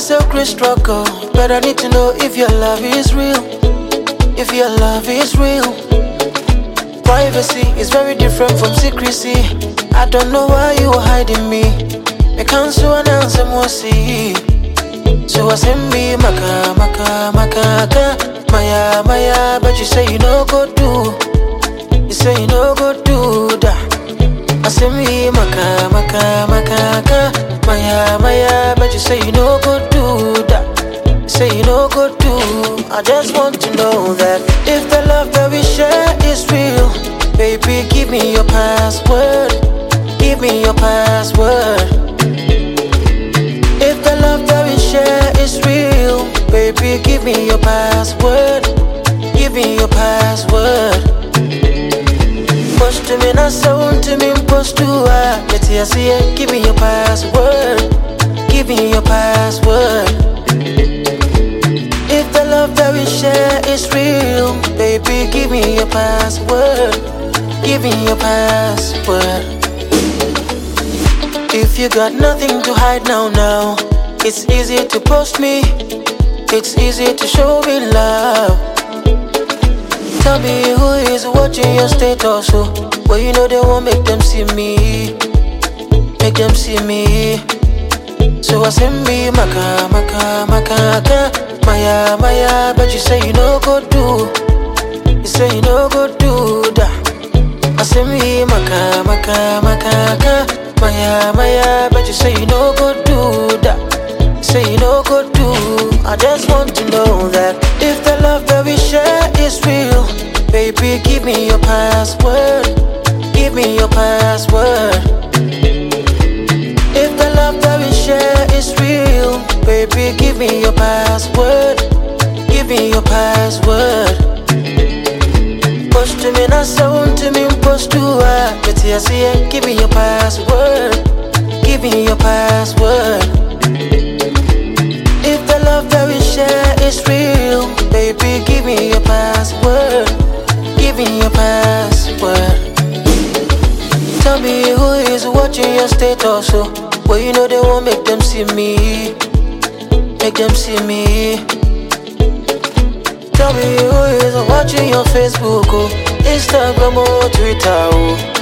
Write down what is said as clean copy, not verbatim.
secret struggle, but I need to know if your love is real. If your love is real. Privacy is very different from secrecy. I don't know why you are hiding me. I can't so announce and we'll see. So I send me maka, maka, maka, maya, maya. But you say you no go do. You say you no go do that. I send me maka, maka, maka, maya, maya. But you say you no go do that. You say you no go do. I just want to know that if the love that we share is real, baby, give me your password. Give me your password. If the love that we share is real, baby, give me your password. Give me your password. Post to me, not sound to me, post to her. Let's see it. Give me your password. Give me your password. If the love that we share is real, baby, give me your password. Give me your password. If you got nothing to hide now, it's easy to post me. It's easy to show me love. Tell me who is watching your status, so well you know they won't make them see me. Make them see me. So I send me maka, maka, maka, maya, maya. But you say you no go do. You say you no go do that. I send me maka, maka, maka, maya, maya. But you say you no go do that. You say you no go do. I just want to know that if the love that we share is real, baby, give me your password. Give me your password. If the love that we share is real, baby, give me your password. Give me your password. Post to me, not sound to me, post to her. Let's see it. Give me your password. Give me your password. If the love that we share is real, baby, give me your password. Give me your password. Tell me who is watching your status, so well you know they won't make them see me. Make them see me. Tell me who is watching your Facebook, oh, Instagram or Twitter, oh.